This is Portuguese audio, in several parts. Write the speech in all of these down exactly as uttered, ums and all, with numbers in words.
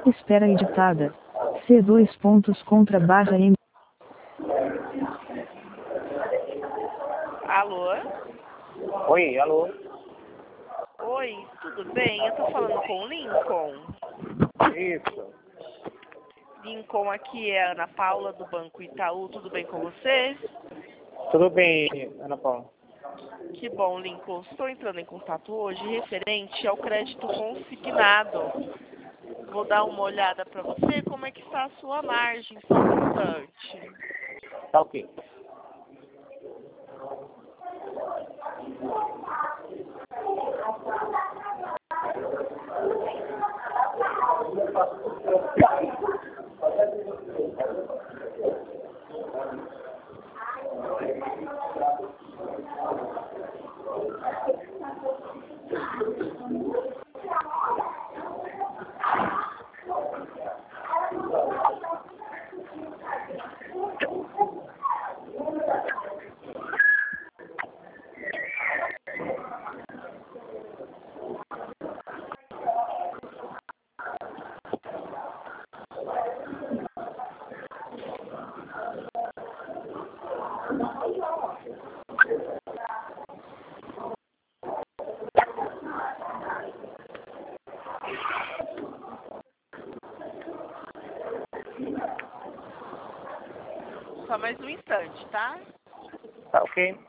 Espera editada. C dois pontos contra barra M. Alô? Oi, alô. Oi, tudo bem? Eu tô falando com o Lincoln. Isso. Lincoln, aqui é a Ana Paula do Banco Itaú. Tudo bem com você? Tudo bem, Ana Paula? Que bom, Lincoln. Estou entrando em contato hoje referente ao crédito consignado. Vou dar uma olhada para você como é que está a sua margem, só um instante. Tá ok. Só mais um instante, tá? Tá ok.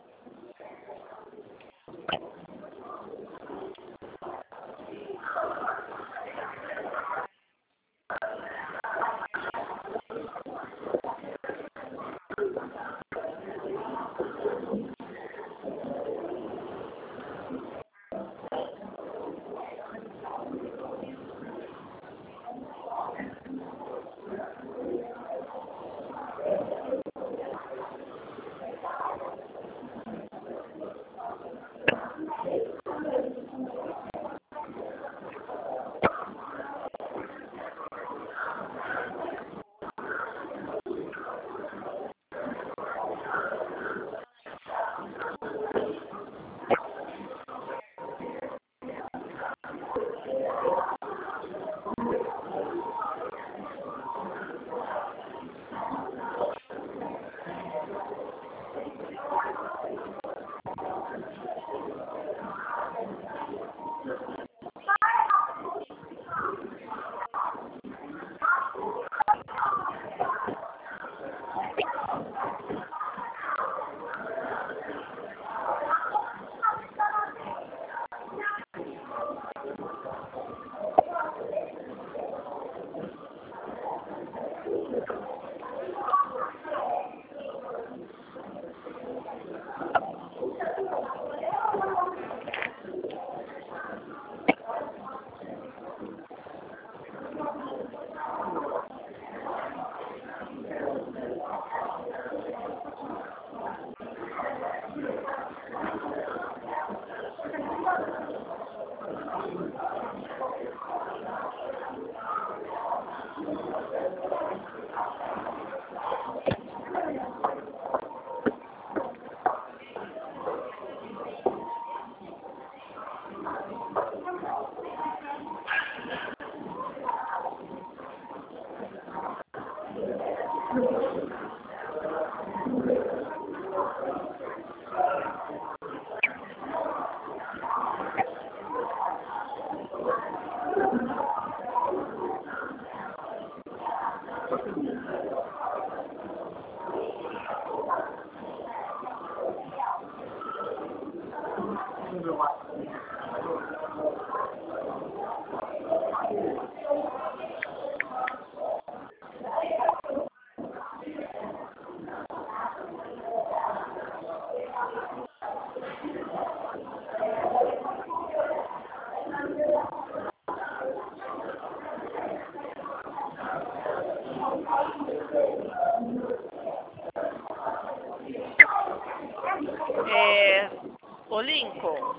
É... Ô, Lincoln,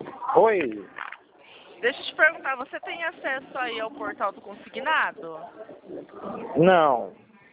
Oi. deixa eu te perguntar, você tem acesso aí ao portal do consignado? Não.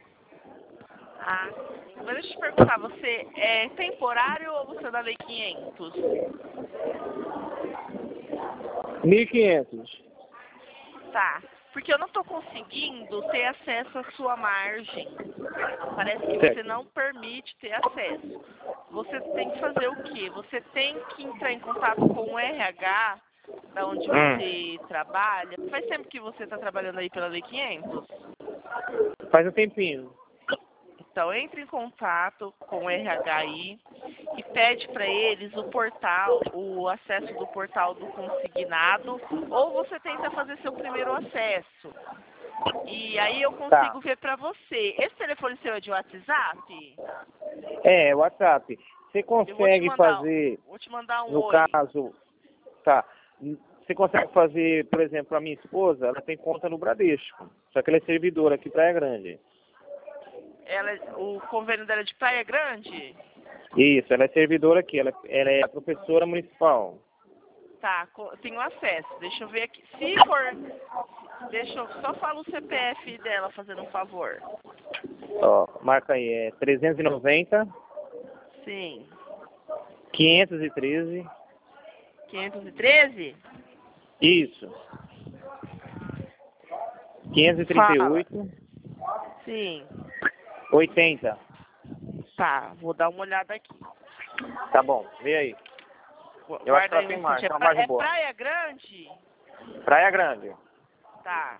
Ah, mas deixa eu te perguntar, você é temporário ou você é da Lei quinhentos? mil e quinhentos. Tá. Porque eu não estou conseguindo ter acesso à sua margem. Parece que Certo. você não permite ter acesso. Você tem que fazer o quê? Você tem que entrar em contato com o R H, da onde Hum. você trabalha. Faz tempo que você está trabalhando aí pela Lei quinhentos? Faz um tempinho. Então, entre em contato com o R H aí e pede para eles o portal, o acesso do portal do consignado, ou você tenta fazer seu primeiro acesso. E aí eu consigo Tá. ver para você. Esse telefone seu é de WhatsApp? É, WhatsApp. Você Eu vou te consegue mandar, fazer, vou te mandar um no oi. caso, tá, você consegue fazer, por exemplo, a minha esposa, ela tem conta no Bradesco, só que ela é servidora aqui em Praia Grande. Ela, o convênio dela é de Praia Grande? Isso, ela é servidora aqui, ela, ela é professora municipal. Tá, co- eu tenho acesso. Deixa eu ver aqui. Se for... Deixa eu... Só fala o C P F dela, fazendo um favor. Ó, marca aí, é trezentos e noventa, Sim. quinhentos e treze, quinhentos e treze? isso, quinhentos e trinta e oito, Sim. oitenta. Tá, vou dar uma olhada aqui. Tá bom, vê aí. Eu acho que Guarda ela aí tem um mais, instante. É, tem uma pra... margem é boa. Praia Grande? Praia Grande. Tá.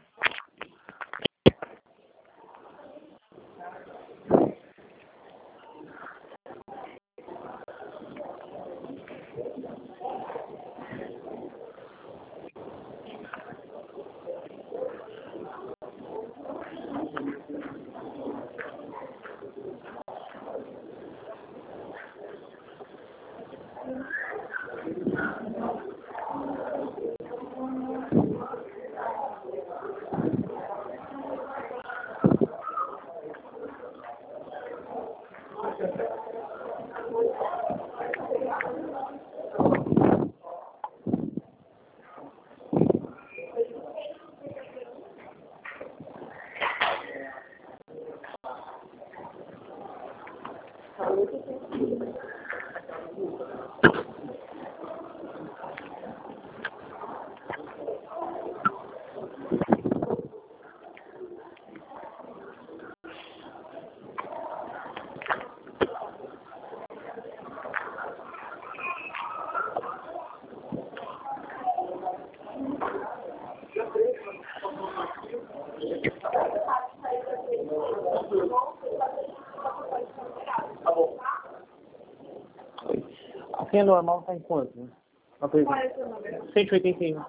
A senha normal tá em quanto, né? Uma coisa. cento e oitenta e um.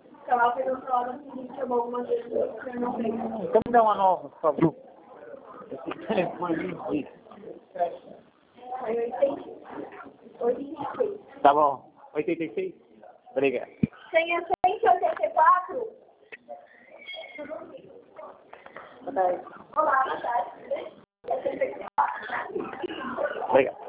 Então me dá uma nova, por favor. Esse telefone aqui. Tá bom. oitenta e seis? Obrigado. Senha cento e oitenta e quatro. Olá, boa tarde. Obrigado.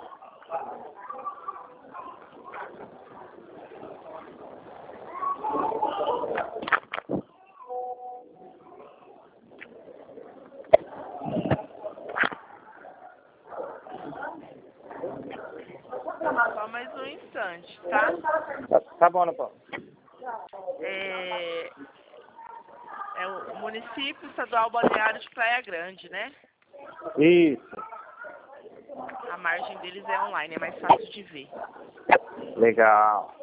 Só mais um instante, tá? Tá, tá bom, Ana Paula. É... é o município estadual balneário de Praia Grande, né? Isso. A margem deles é online, é mais fácil de ver. Legal.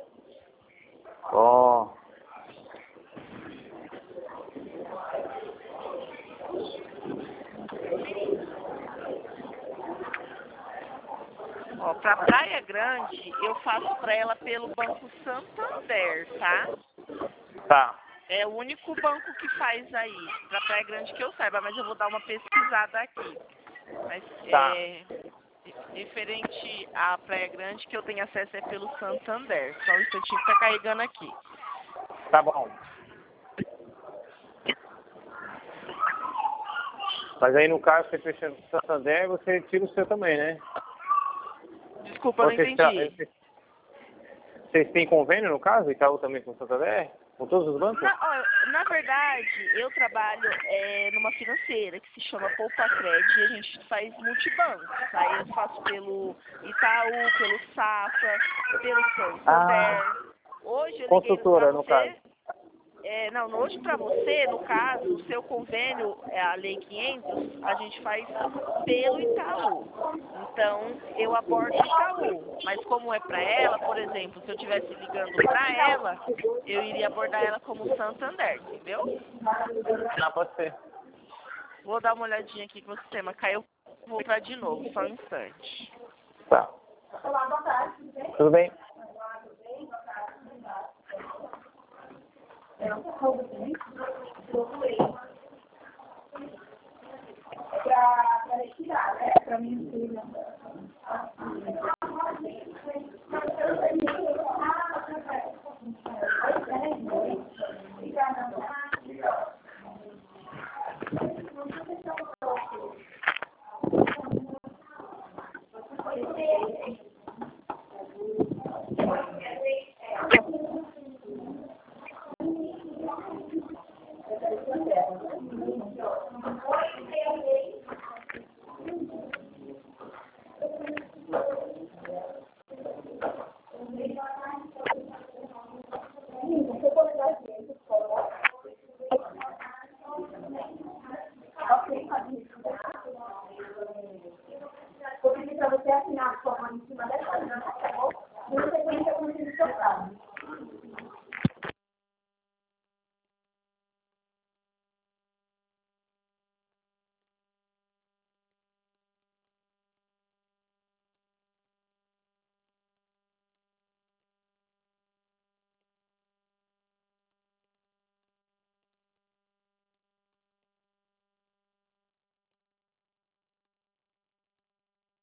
Ó. Ó, pra Praia Grande, eu faço pra ela pelo Banco Santander, tá? Tá. É o único banco que faz aí, pra Praia Grande que eu saiba, mas eu vou dar uma pesquisada aqui. Mas Tá. é referente à Praia Grande, que eu tenho acesso é pelo Santander. Só um instantinho que tá carregando aqui. Tá bom. Mas aí no caso, você fecha o Santander, você tira o seu também, né? Desculpa, eu não Vocês tra- entendi. vocês- Vocês têm convênio no caso? Itaú também com o Santander? Com todos os bancos? Na, ó, na verdade, eu trabalho é, numa financeira que se chama Poupacred e a gente faz multibancos. Aí eu faço pelo Itaú, pelo Safra, pelo Santander. Ah. Hoje eu liguei Consultora, pra no você. caso. É, não, hoje para você, no caso, o seu convênio, é a Lei quinhentos, a gente faz pelo Itaú. Então, eu abordo o Itaú. Mas como é para ela, por exemplo, se eu estivesse ligando para ela, eu iria abordar ela como Santander, entendeu? Não, pode ser. Vou dar uma olhadinha aqui com o sistema. Caiu, vou entrar de novo, só um instante. Tá. Olá, boa tarde. Tudo bem? É um roubo também? Procurei. Pra, pra retirar, né? Pra minha filha. Vou pedir para você assinar a forma em cima dessa linha, tá bom? E na sequência, eu vou pedir o seu prazo.